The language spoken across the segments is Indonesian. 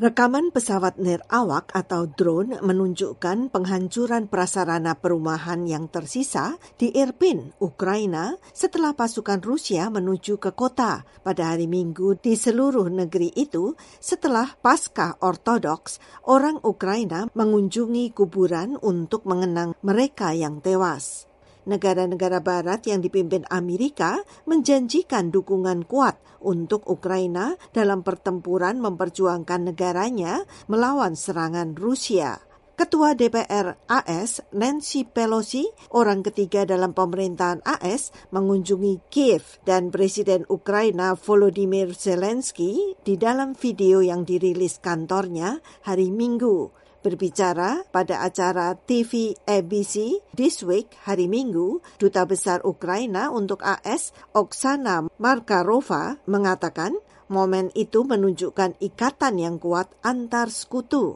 Rekaman pesawat nirawak atau drone menunjukkan penghancuran prasarana perumahan yang tersisa di Irpin, Ukraina, setelah pasukan Rusia menuju ke kota pada hari Minggu di seluruh negeri itu setelah Paskah Ortodoks, orang Ukraina mengunjungi kuburan untuk mengenang mereka yang tewas. Negara-negara barat yang dipimpin Amerika menjanjikan dukungan kuat untuk Ukraina dalam pertempuran memperjuangkan negaranya melawan serangan Rusia. Ketua DPR AS, Nancy Pelosi, orang ketiga dalam pemerintahan AS, mengunjungi Kiev dan Presiden Ukraina Volodymyr Zelensky di dalam video yang dirilis kantornya hari Minggu. Berbicara pada acara TV ABC This Week hari Minggu, Duta Besar Ukraina untuk AS, Oksana Markarova, mengatakan momen itu menunjukkan ikatan yang kuat antar sekutu.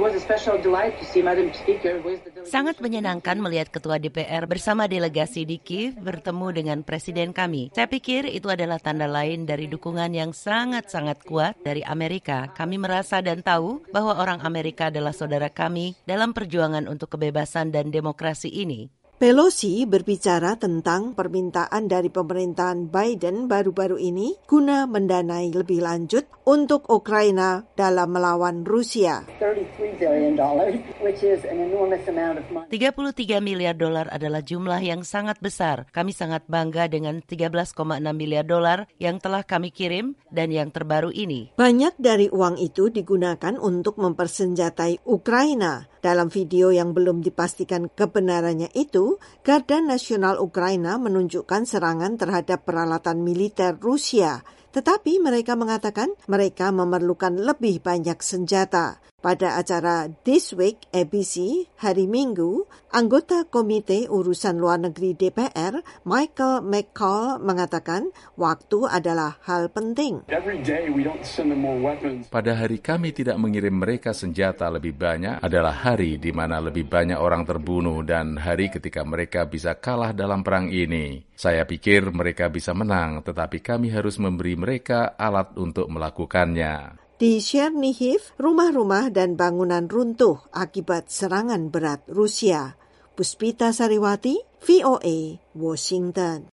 Sangat menyenangkan melihat Ketua DPR bersama delegasi di Kiev bertemu dengan Presiden kami. Saya pikir itu adalah tanda lain dari dukungan yang sangat-sangat kuat dari Amerika. Kami merasa dan tahu bahwa orang Amerika adalah saudara kami dalam perjuangan untuk kebebasan dan demokrasi ini. Pelosi berbicara tentang permintaan dari pemerintahan Biden baru-baru ini guna mendanai lebih lanjut untuk Ukraina dalam melawan Rusia. $33 miliar adalah jumlah yang sangat besar. Kami sangat bangga dengan $13,6 miliar yang telah kami kirim dan yang terbaru ini. Banyak dari uang itu digunakan untuk mempersenjatai Ukraina. Dalam video yang belum dipastikan kebenarannya itu, Garda Nasional Ukraina menunjukkan serangan terhadap peralatan militer Rusia. Tetapi mereka mengatakan mereka memerlukan lebih banyak senjata. Pada acara This Week ABC hari Minggu, anggota Komite Urusan Luar Negeri DPR, Michael McCall, mengatakan waktu adalah hal penting. Pada hari kami tidak mengirim mereka senjata lebih banyak adalah hari di mana lebih banyak orang terbunuh dan hari ketika mereka bisa kalah dalam perang ini. Saya pikir mereka bisa menang, tetapi kami harus memberi mereka alat untuk melakukannya. Di Chernihiv, rumah-rumah dan bangunan runtuh akibat serangan berat Rusia. Puspita Sariwati, VOA, Washington.